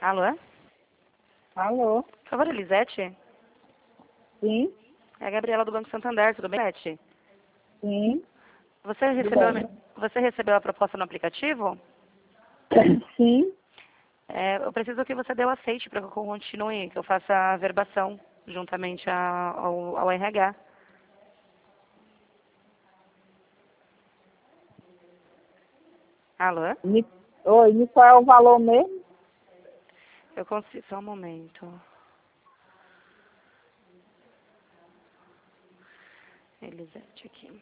Alô? Alô? Por favor, Elisete? Sim? É a Gabriela do Banco Santander, tudo bem, Elisete? Sim? Você Tudo recebeu, bem? você recebeu a proposta no aplicativo? Sim? Eu preciso que você dê o aceite para que eu continue, que eu faça a verbação juntamente ao RH. Alô? Oi, qual é o valor mesmo? Eu consigo. Só um momento. Elisete aqui.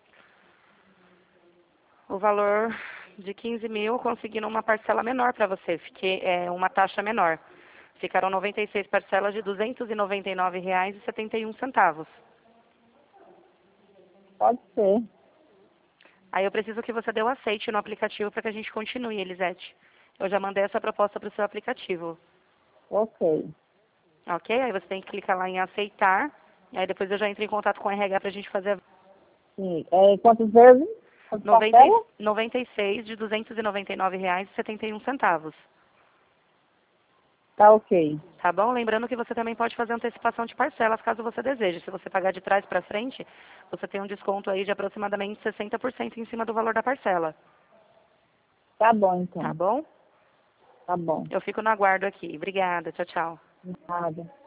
O valor de 15 mil, conseguindo uma parcela menor para você, fiquei, uma taxa menor. Ficaram 96 parcelas de R$ 299,71. Pode ser. Aí eu preciso que você dê o aceite no aplicativo para que a gente continue, Elisete. Eu já mandei essa proposta para o seu aplicativo. Ok. Ok? Aí você tem que clicar lá em aceitar. E aí depois eu já entro em contato com o RH para a gente fazer Sim. Quantas vezes? Quantas 90, parcelas? 96 de R$ 299,71. Tá ok. Tá bom? Lembrando que você também pode fazer antecipação de parcelas, caso você deseje. Se você pagar de trás para frente, você tem um desconto aí de aproximadamente 60% em cima do valor da parcela. Tá bom, Tá então. bom? Tá bom. Eu fico no aguardo aqui. Obrigada. Tchau, tchau. Nada.